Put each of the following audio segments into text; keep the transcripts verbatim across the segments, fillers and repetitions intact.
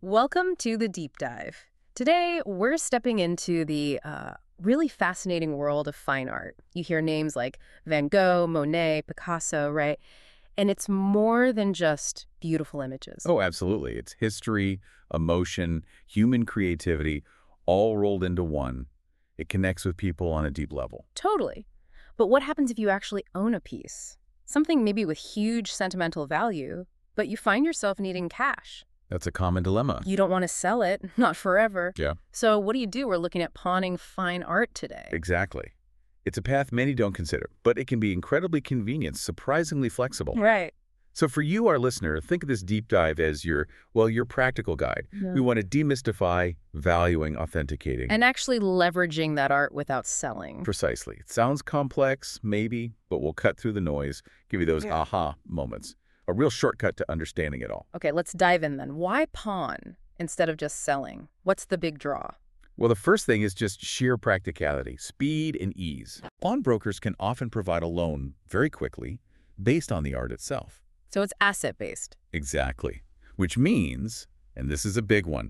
Welcome to the deep dive. Today, we're stepping into the uh, really fascinating world of fine art. You hear names like Van Gogh, Monet, Picasso, right? And it's more than just beautiful images. Oh, absolutely. It's history, emotion, human creativity, all rolled into one. It connects with people on a deep level. Totally. But what happens if you actually own a piece? Something maybe with huge sentimental value, but you find yourself needing cash. That's a common dilemma. You don't want to sell it, not forever. Yeah. So what do you do? We're looking at pawning fine art today. Exactly. It's a path many don't consider, but it can be incredibly convenient, surprisingly flexible. Right. So for you, our listener, think of this deep dive as your, well, your practical guide. Yeah. We want to demystify valuing, authenticating. And actually leveraging that art without selling. Precisely. It sounds complex, maybe, but we'll cut through the noise, give you those Yeah. aha moments. A real shortcut to understanding it all. Okay, let's dive in then. Why pawn instead of just selling? What's the big draw? Well, the first thing is just sheer practicality, speed and ease. Pawnbrokers can often provide a loan very quickly based on the art itself. So it's asset-based. Exactly. Which means, and this is a big one,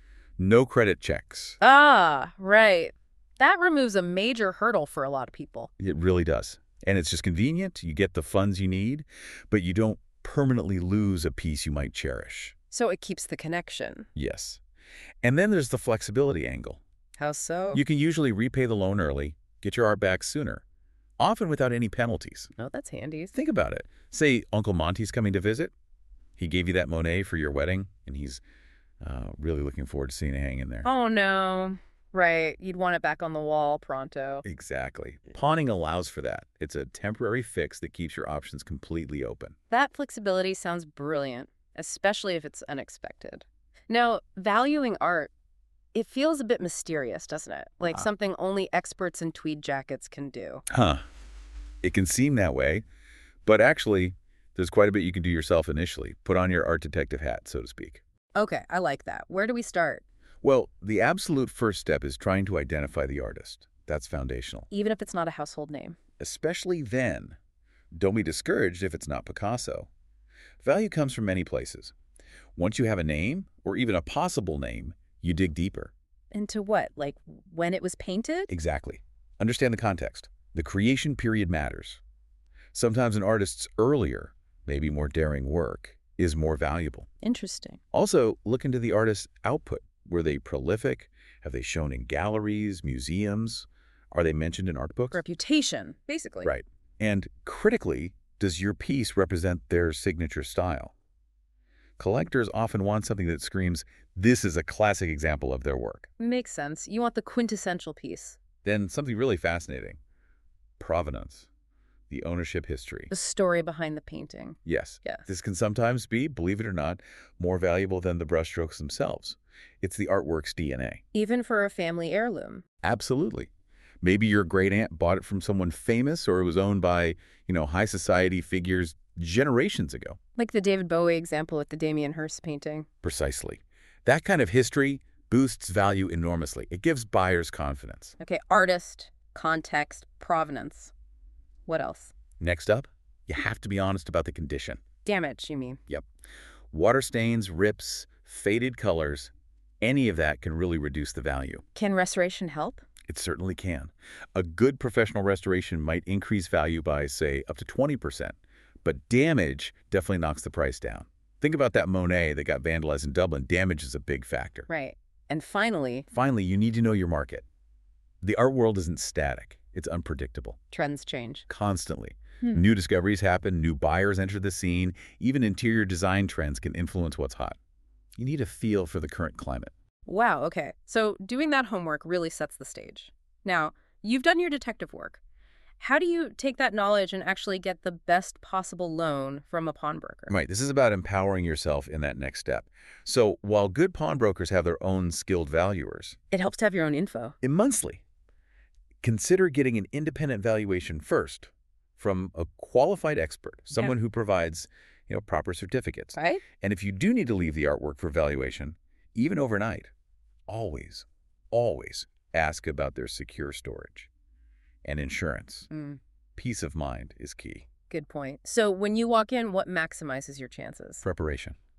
no credit checks. Ah, right. That removes a major hurdle for a lot of people. It really does. And it's just convenient. You get the funds you need, but you don't permanently lose a piece you might cherish. So it keeps the connection. Yes. And then there's the flexibility angle. How so? You can usually repay the loan early, get your art back sooner, often without any penalties. Oh, that's handy. Think about it. Say Uncle Monty's coming to visit. He gave you that Monet for your wedding, and he's uh, really looking forward to seeing it hang in there. Oh, no. Right. You'd want it back on the wall pronto. Exactly. Pawning allows for that. It's a temporary fix that keeps your options completely open. That flexibility sounds brilliant, especially if it's unexpected. Now, valuing art, it feels a bit mysterious, doesn't it? Like Ah. something only experts in tweed jackets can do. Huh. It can seem that way, but actually, there's quite a bit you can do yourself initially. Put on your art detective hat, so to speak. Okay, I like that. Where do we start? Well, the absolute first step is trying to identify the artist. That's foundational. Even if it's not a household name. Especially then. Don't be discouraged if it's not Picasso. Value comes from many places. Once you have a name, or even a possible name, you dig deeper. Into what? Like when it was painted? Exactly. Understand the context. The creation period matters. Sometimes an artist's earlier, maybe more daring work is more valuable. Interesting. Also, look into the artist's output. Were they prolific? Have they shown in galleries, museums? Are they mentioned in art books? Reputation, basically. Right. And critically, does your piece represent their signature style? Collectors often want something that screams, this is a classic example of their work. Makes sense. You want the quintessential piece. Then something really fascinating. Provenance. The ownership history. The story behind the painting. Yes. Yes. This can sometimes be, believe it or not, more valuable than the brushstrokes themselves. It's the artwork's D N A. Even for a family heirloom. Absolutely. Maybe your great-aunt bought it from someone famous, or it was owned by, you know, high society figures generations ago. Like the David Bowie example with the Damien Hirst painting. Precisely. That kind of history boosts value enormously. It gives buyers confidence. Okay, artist, context, provenance. What else? Next up, you have to be honest about the condition. Damage, you mean? Yep. Water stains, rips, faded colors, any of that can really reduce the value. Can restoration help? It certainly can. A good professional restoration might increase value by, say, up to twenty percent. But damage definitely knocks the price down. Think about that Monet that got vandalized in Dublin. Damage is a big factor. Right. And finally, Finally, you need to know your market. The art world isn't static. It's unpredictable. trends change. Constantly. Hmm. New discoveries happen, new buyers enter the scene, even interior design trends can influence what's hot. You need a feel for the current climate. Wow, okay. So doing that homework really sets the stage. Now, you've done your detective work. How do you take that knowledge and actually get the best possible loan from a pawnbroker? Right, this is about empowering yourself in that next step. So while good pawnbrokers have their own skilled valuers, It helps to have your own info. immensely, consider getting an independent valuation first from a qualified expert, someone who provides, you know, proper certificates. Right? And if you do need to leave the artwork for valuation, even overnight, always, always ask about their secure storage and insurance. Mm, Peace of mind is key. good point. So when you walk in, what maximizes your chances? Preparation.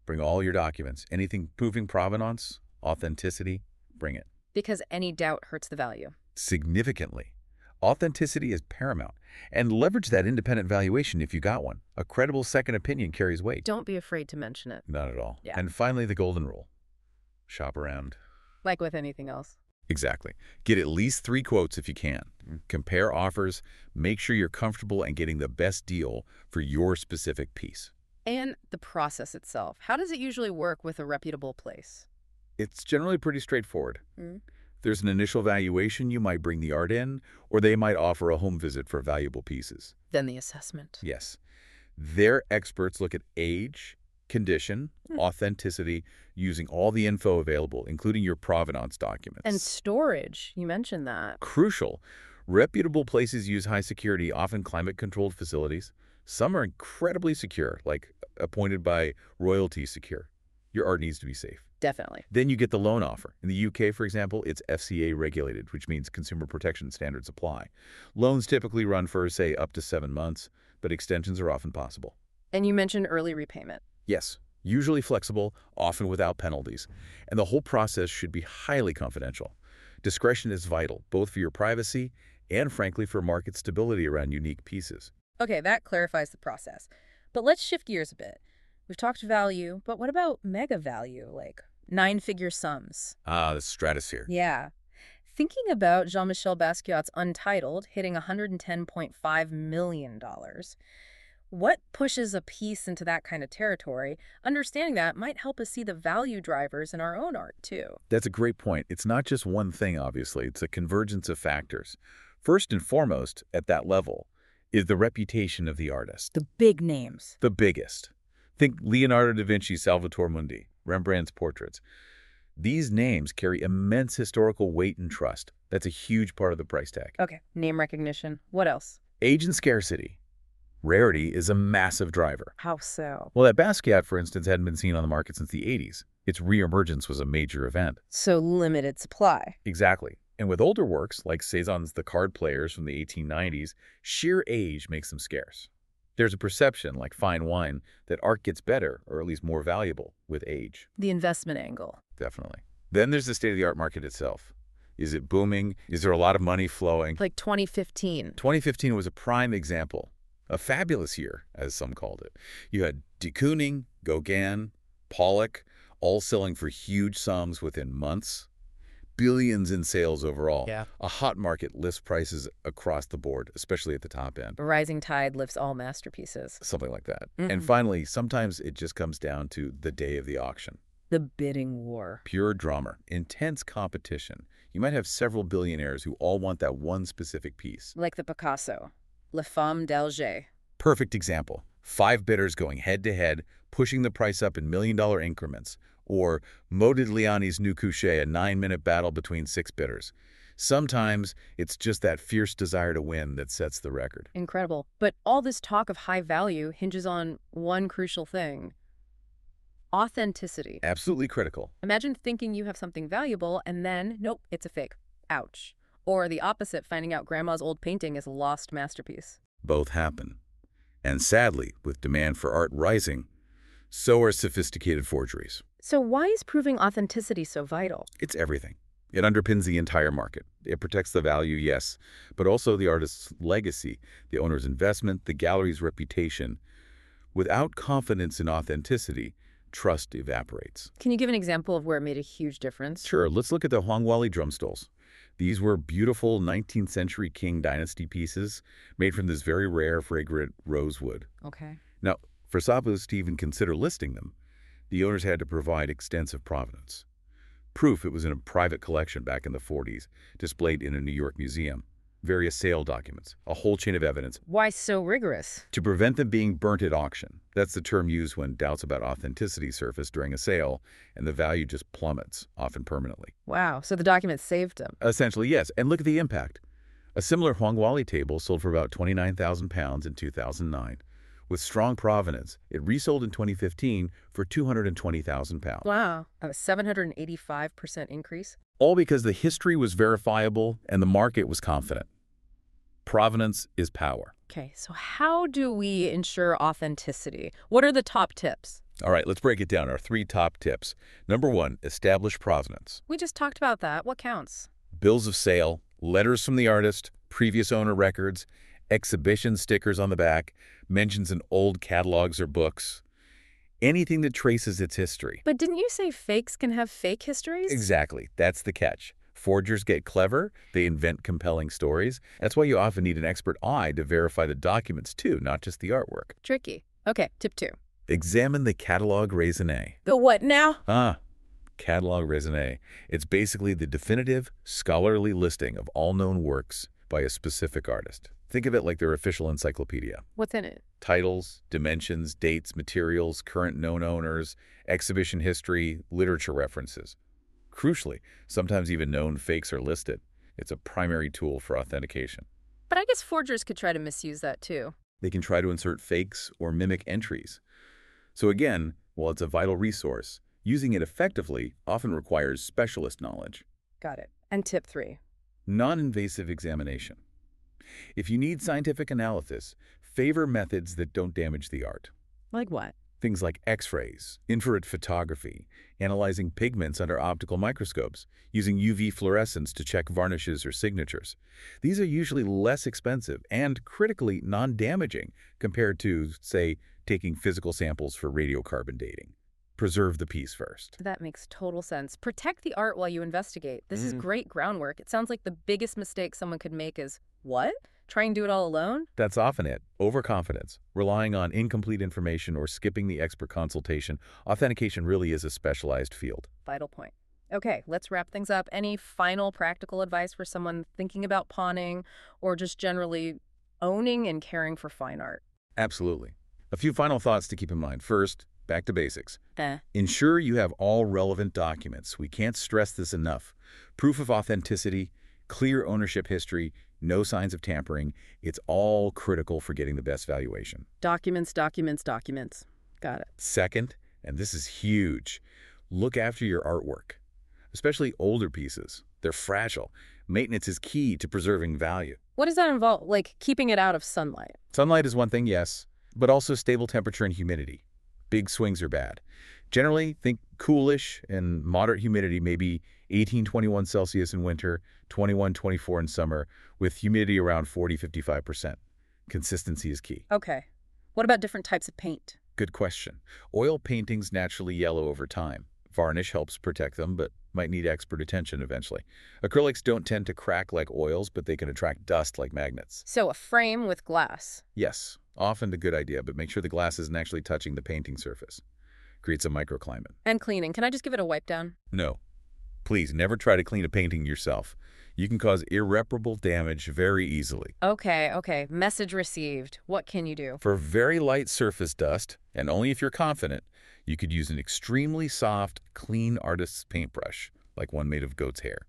Bring all your documents. Anything proving provenance, authenticity, bring it. Because any doubt hurts the value. Significantly. Authenticity is paramount. And leverage that independent valuation if you got one. A credible second opinion carries weight. Don't be afraid to mention it. Not at all. Yeah. And finally, the golden rule. Shop around. Like with anything else. Exactly. Get at least three quotes if you can. Compare offers. Make sure you're comfortable and getting the best deal for your specific piece. And the process itself. How does it usually work with a reputable place? It's generally pretty straightforward. Mm. There's an initial valuation. You might bring the art in, or they might offer a home visit for valuable pieces. Then the assessment. Yes. Their experts look at age, condition, Hmm. authenticity, using all the info available, including your provenance documents. And storage. You mentioned that. Crucial. Reputable places use high security, often climate-controlled facilities. Some are incredibly secure, like appointed by Royalty Secure. Your art needs to be safe. Definitely. Then you get the loan offer. In the U K, for example, it's F C A regulated, which means consumer protection standards apply. Loans typically run for, say, up to seven months, but extensions are often possible. And you mentioned early repayment. Yes, usually flexible, often without penalties. And the whole process should be highly confidential. Discretion is vital, both for your privacy and, frankly, for market stability around unique pieces. Okay, that clarifies the process. But let's shift gears a bit. We've talked value, but what about mega value, like nine-figure sums? Ah, the stratosphere. Yeah. Thinking about Jean-Michel Basquiat's Untitled hitting one hundred ten point five million dollars, what pushes a piece into that kind of territory? Understanding that might help us see the value drivers in our own art, too. That's a great point. It's not just one thing, obviously. It's a convergence of factors. First and foremost, at that level, is the reputation of the artist. The big names. The biggest. Think Leonardo da Vinci, Salvator Mundi, Rembrandt's portraits. These names carry immense historical weight and trust. That's a huge part of the price tag. Okay, name recognition. What else? Age and scarcity. Rarity is a massive driver. How so? Well, that Basquiat, for instance, hadn't been seen on the market since the eighties. Its reemergence was a major event. So limited supply. Exactly. And with older works, like Cézanne's The Card Players from the eighteen nineties, sheer age makes them scarce. There's a perception, like fine wine, that art gets better, or at least more valuable, with age. The investment angle. Definitely. Then there's the state-of-the-art market itself. Is it booming? Is there a lot of money flowing? Like twenty fifteen. twenty fifteen was a prime example. A fabulous year, as some called it. You had de Kooning, Gauguin, Pollock, all selling for huge sums within months. Billions in sales overall. Yeah. A hot market lifts prices across the board, especially at the top end. A rising tide lifts all masterpieces. Something like that. Mhm. And finally, sometimes it just comes down to the day of the auction. The bidding war. Pure drama, intense competition. You might have several billionaires who all want that one specific piece. Like the Picasso. La Femme d'Alger. Perfect example. Five bidders going head-to-head, pushing the price up in million-dollar increments. Or Modigliani's new couché, a nine-minute battle between six bidders. Sometimes it's just that fierce desire to win that sets the record. Incredible. But all this talk of high value hinges on one crucial thing. Authenticity. Absolutely critical. Imagine thinking you have something valuable and then, nope, it's a fake. Ouch. Or the opposite, finding out grandma's old painting is a lost masterpiece. Both happen. And sadly, with demand for art rising, so are sophisticated forgeries. So why is proving authenticity so vital? It's everything. It underpins the entire market. It protects the value, yes, but also the artist's legacy, the owner's investment, the gallery's reputation. Without confidence in authenticity, trust evaporates. Can you give an example of where it made a huge difference? Sure, let's look at the Huangwali drum stalls. These were beautiful nineteenth century Qing dynasty pieces made from this very rare, fragrant rosewood. Okay. Now, for Sotheby's to even consider listing them, the owners had to provide extensive provenance. Proof it was in a private collection back in the forties, displayed in a New York museum. Various sale documents, a whole chain of evidence. Why so rigorous? To prevent them being burnt at auction. That's the term used when doubts about authenticity surface during a sale, and the value just plummets, often permanently. Wow, so the document saved them. Essentially, yes. And look at the impact. A similar Huangwali table sold for about twenty-nine thousand pounds in two thousand nine. With strong provenance, it resold in twenty fifteen for two hundred twenty thousand pounds. Wow, a seven hundred eighty-five percent increase? All because the history was verifiable and the market was confident. Provenance is power. Okay, so how do we ensure authenticity? What are the top tips? All right, let's break it down. Our three top tips. Number one, establish provenance. We just talked about that. What counts? Bills of sale, letters from the artist, previous owner records, exhibition stickers on the back, mentions in old catalogs or books. Anything that traces its history. But didn't you say fakes can have fake histories? Exactly. That's the catch. Forgers get clever. They invent compelling stories. That's why you often need an expert eye to verify the documents, too, not just the artwork. Tricky. Okay, tip two. Examine the catalogue raisonné. The what now? Ah, catalogue raisonné. It's basically the definitive, scholarly listing of all known works by a specific artist. Think of it like their official encyclopedia. What's in it? Titles, dimensions, dates, materials, current known owners, exhibition history, literature references. Crucially, sometimes even known fakes are listed. It's a primary tool for authentication. But I guess forgers could try to misuse that too. They can try to insert fakes or mimic entries. So again, while it's a vital resource, using it effectively often requires specialist knowledge. Got it. And tip three. Non-invasive examination. If you need scientific analysis, favor methods that don't damage the art. Like what? Things like X-rays, infrared photography, analyzing pigments under optical microscopes, using U V fluorescence to check varnishes or signatures. These are usually less expensive and critically non-damaging compared to, say, taking physical samples for radiocarbon dating. Preserve the piece first. That makes total sense. Protect the art while you investigate. This is Mhm. great groundwork. It sounds like the biggest mistake someone could make is, what? Try and do it all alone? That's often it. Overconfidence, relying on incomplete information or skipping the expert consultation. Authentication really is a specialized field. Vital point. Okay, let's wrap things up. Any final practical advice for someone thinking about pawning or just generally owning and caring for fine art? Absolutely. A few final thoughts to keep in mind. First, back to basics. Eh. Ensure you have all relevant documents. We can't stress this enough. Proof of authenticity, clear ownership history, no signs of tampering. It's all critical for getting the best valuation. Documents, documents, documents. Got it. Second, and this is huge, look after your artwork, especially older pieces. They're fragile. Maintenance is key to preserving value. What does that involve? Like keeping it out of sunlight? Sunlight is one thing, yes, but also stable temperature and humidity. Big swings are bad. Generally, think coolish and moderate humidity, maybe eighteen, twenty-one Celsius in winter, twenty-one, twenty-four in summer, with humidity around forty, fifty-five percent. Consistency is key. Okay. What about different types of paint? Good question. Oil paintings naturally yellow over time. Varnish helps protect them, but might need expert attention eventually. Acrylics don't tend to crack like oils, but they can attract dust like magnets. So a frame with glass. Yes, often a good idea, but make sure the glass isn't actually touching the painting surface. Creates a microclimate. And cleaning. Can I just give it a wipe down? No. Please, never try to clean a painting yourself. You can cause irreparable damage very easily. Okay, okay. Message received. What can you do? For very light surface dust, and only if you're confident, you could use an extremely soft, clean artist's paintbrush, like one made of goat's hair.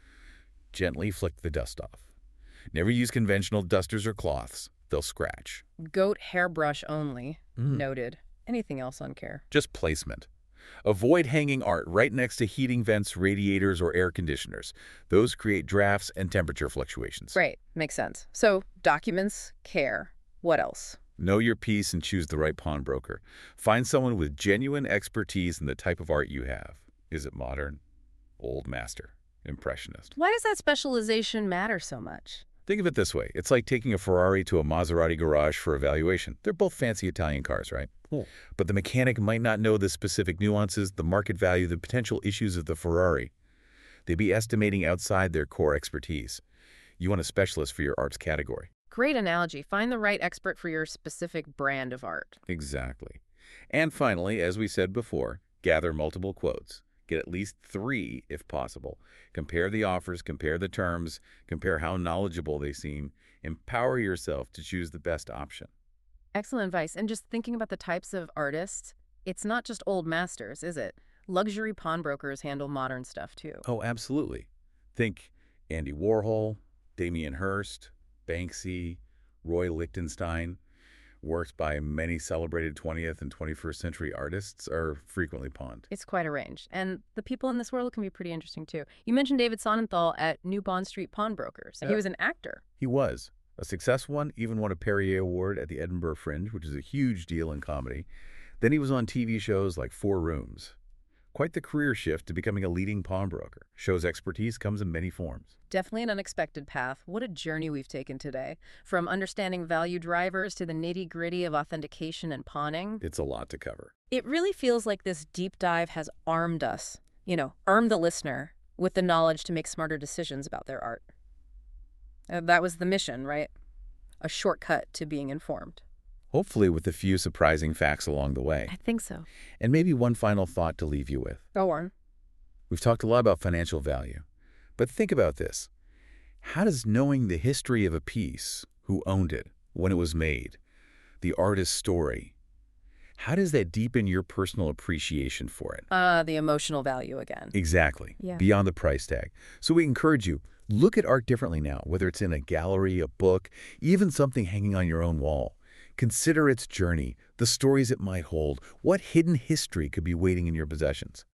Gently flick the dust off. Never use conventional dusters or cloths. They'll scratch. Goat hairbrush only. Mm. Noted. Anything else on care? Just placement. Avoid hanging art right next to heating vents, radiators, or air conditioners. Those create drafts and temperature fluctuations. Great. Makes sense. So, documents, care. What else? Know your piece and choose the right pawnbroker. Find someone with genuine expertise in the type of art you have. Is it modern, old master, impressionist? Why does that specialization matter so much? Think of it this way. It's like taking a Ferrari to a Maserati garage for evaluation. They're both fancy Italian cars, right? Cool. But the mechanic might not know the specific nuances, the market value, the potential issues of the Ferrari. They'd be estimating outside their core expertise. You want a specialist for your arts category. Great analogy. Find the right expert for your specific brand of art. Exactly. And finally, as we said before, gather multiple quotes. Get at least three if possible. Compare the offers, compare the terms, compare how knowledgeable they seem. Empower yourself to choose the best option. Excellent advice. And just thinking about the types of artists, it's not just old masters, is it? Luxury pawnbrokers handle modern stuff too. Oh, absolutely. Think Andy Warhol, Damien Hirst, Banksy, Roy Lichtenstein. Works by many celebrated twentieth and twenty-first century artists are frequently pawned. It's quite a range. And the people in this world can be pretty interesting too. You mentioned David Sonnenthal at New Bond Street Pawnbrokers. Yeah. He was an actor. He was. A successful one, even won a Perrier Award at the Edinburgh Fringe, which is a huge deal in comedy. Then he was on T V shows like Four Rooms. Quite the career shift to becoming a leading pawnbroker. Shows expertise comes in many forms. Definitely an unexpected path. What a journey we've taken today. From understanding value drivers to the nitty-gritty of authentication and pawning. It's a lot to cover. It really feels like this deep dive has armed us, you know, armed the listener with the knowledge to make smarter decisions about their art. Uh, that was the mission, right? A shortcut to being informed. Hopefully with a few surprising facts along the way. I think so. And maybe one final thought to leave you with. Go on. We've talked a lot about financial value. But think about this. How does knowing the history of a piece, who owned it, when it was made, the artist's story, how does that deepen your personal appreciation for it? Uh, the emotional value again. Exactly. Yeah. Beyond the price tag. So we encourage you, look at art differently now, whether it's in a gallery, a book, even something hanging on your own wall. Consider its journey, the stories it might hold, what hidden history could be waiting in your possessions.